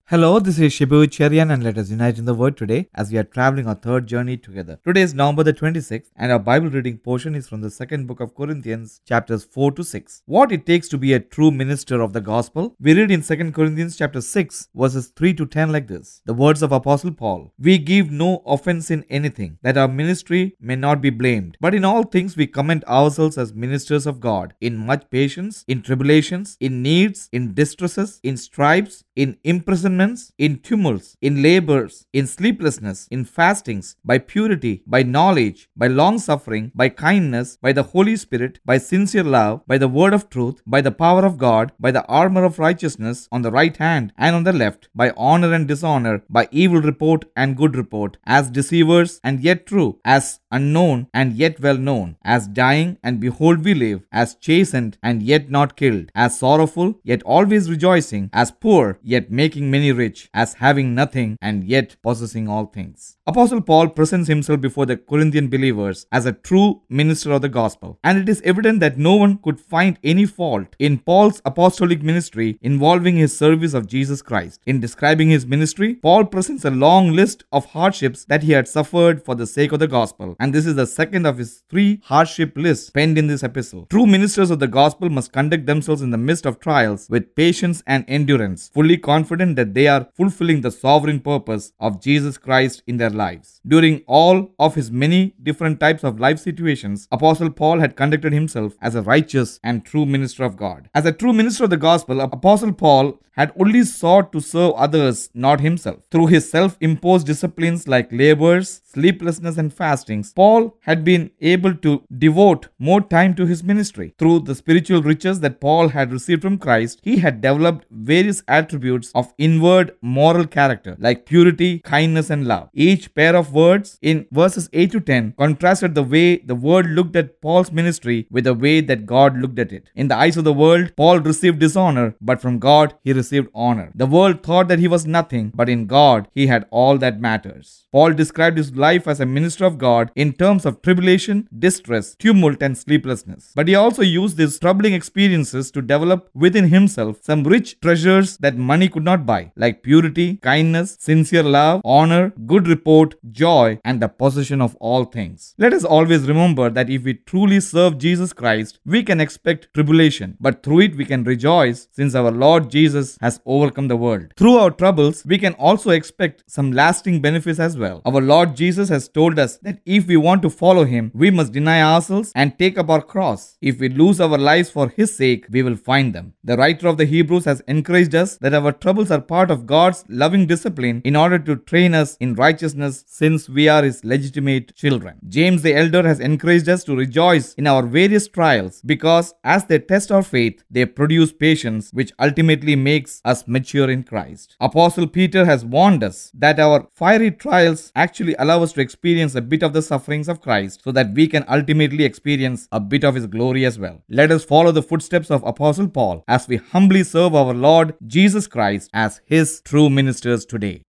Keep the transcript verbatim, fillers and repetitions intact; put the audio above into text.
Hello, this is Shibu Cherian and let us unite in the word today as we are traveling our third journey together. Today is November the twenty-sixth and our Bible reading portion is from the second book of Corinthians chapters four to six. What it takes to be a true minister of the gospel? We read in Second Corinthians chapter six verses three to ten like this. The words of Apostle Paul. We give no offense in anything, that our ministry may not be blamed. But in all things we commend ourselves as ministers of God, in much patience, in tribulations, in needs, in distresses, in stripes, in imprisonment, in tumults, in labors, in sleeplessness, in fastings, by purity, by knowledge, by long suffering, by kindness, by the Holy Spirit, by sincere love, by the word of truth, by the power of God, by the armor of righteousness on the right hand and on the left, by honor and dishonor, by evil report and good report, as deceivers and yet true, as unknown and yet well known, as dying and behold we live, as chastened and yet not killed, as sorrowful yet always rejoicing, as poor yet making many rich, as having nothing and yet possessing all things. Apostle Paul presents himself before the Corinthian believers as a true minister of the gospel, and it is evident that no one could find any fault in Paul's apostolic ministry involving his service of Jesus Christ. In describing his ministry, Paul presents a long list of hardships that he had suffered for the sake of the gospel, and this is the second of his three hardship lists penned in this epistle. True ministers of the gospel must conduct themselves in the midst of trials with patience and endurance, fully confident that they are fulfilling the sovereign purpose of Jesus Christ in their lives. During all of his many different types of life situations, Apostle Paul had conducted himself as a righteous and true minister of God. As a true minister of the gospel, Apostle Paul had only sought to serve others, not himself. Through his self-imposed disciplines like labors, sleeplessness and fastings, Paul had been able to devote more time to his ministry. Through the spiritual riches that Paul had received from Christ, he had developed various attributes of inward moral character like purity, kindness and love. Each pair of words in verses eight to ten contrasted the way the world looked at Paul's ministry with the way that God looked at it. In the eyes of the world, Paul received dishonor, but from God he received honor. The world thought that he was nothing, but in God he had all that matters. Paul described his life as a minister of God in terms of tribulation, distress, tumult and sleeplessness. But he also used these troubling experiences to develop within himself some rich treasures that money could not buy, like purity, kindness, sincere love, honor, good report, joy, and the possession of all things. Let us always remember that if we truly serve Jesus Christ, we can expect tribulation, but through it we can rejoice, since our Lord Jesus has overcome the world. Through our troubles, we can also expect some lasting benefits as well. Our Lord Jesus has told us that if we want to follow him, we must deny ourselves and take up our cross. If we lose our lives for his sake, we will find them. The writer of the Hebrews has encouraged us that our troubles are part of God's loving discipline in order to train us in righteousness, since we are his legitimate children. James the elder has encouraged us to rejoice in our various trials, because as they test our faith, they produce patience, which ultimately makes us mature in Christ. Apostle Peter has warned us that our fiery trials actually allow us to experience a bit of the sufferings of Christ, so that we can ultimately experience a bit of his glory as well. Let us follow the footsteps of Apostle Paul as we humbly serve our Lord Jesus Christ as his true ministers today.